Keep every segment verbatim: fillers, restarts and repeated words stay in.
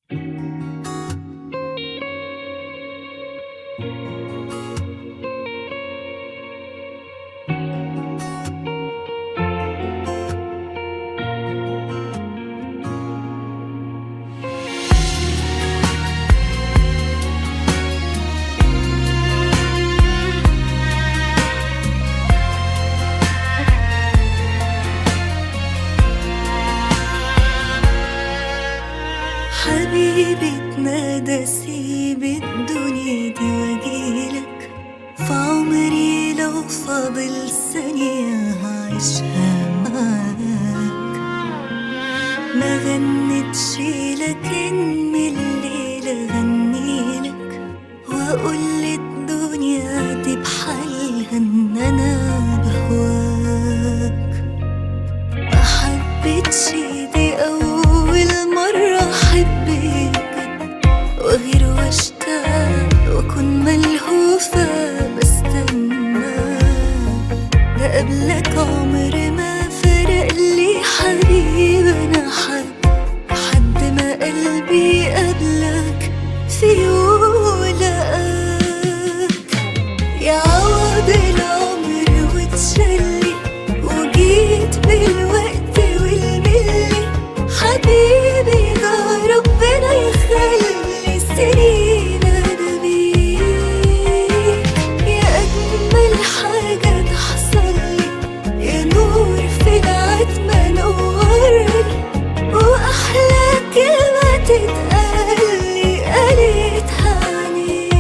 حبيبي اتنادى سيب الدنيا دي واجيلك، في عمري لو فاضل ثانية هعيشها معاك. ما غنتش لكن من الليلة غنيلك، واقول للدنيا دي بحالها ان انا بهواك. ما حبيتش دي اول مرة احبك واغير واشتاق واكون ملهوفة بستنى. ده قبلك عمر ما فرق لي حبيب، انا حب لحد ما قلبي قبلك في يوم لقاك. يا عوض العمر وتشلي وجيت بالوقت والملي، حبيبي ده ربنا يخلي السنين انا بيك. يا اجمل حاجة تحصل لي، يا نور في العتمة نورلي، واحلى كلمة تتقالي قالتها عنيك.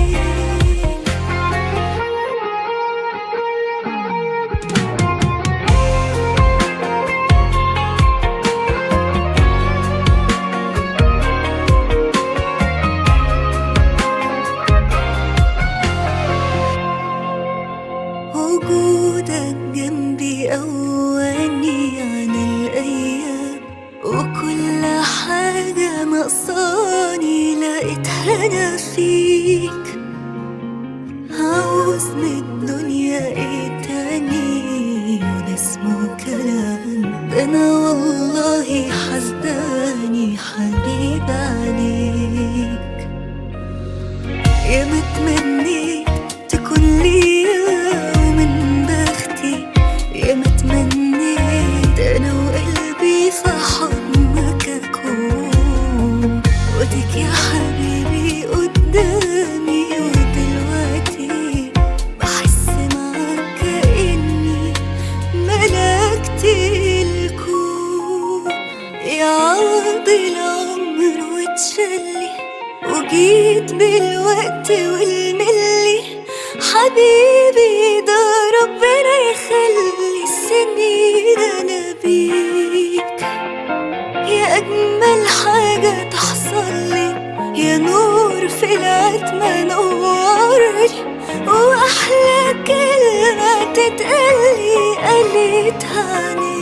وجودك جنبي قواني عن الأيام، وكل حاجة ناقصاني لقيتها أنا فيك. عاوز من الدنيا ايه تاني وده اسمه كلام؟ ده أنا والله حسداني حبيب عليك. يا ما تمنيت تكون ليا ومن بختي، يا ما تمنيت انا وقلبي في حضنك اكون. وديك يا حبيبي قدامي ودلوقتي بحس معاك كأني ملكت الكون. يا عوض العمر وتشلي وجيت بالوقت والملي، حبيبي ده ربنا يخلي السنين انا بيك. يا اجمل حاجة تحصل لي، يا نور في العتمة نورلي، واحلى كلمة تتقالي قالتها عنيك.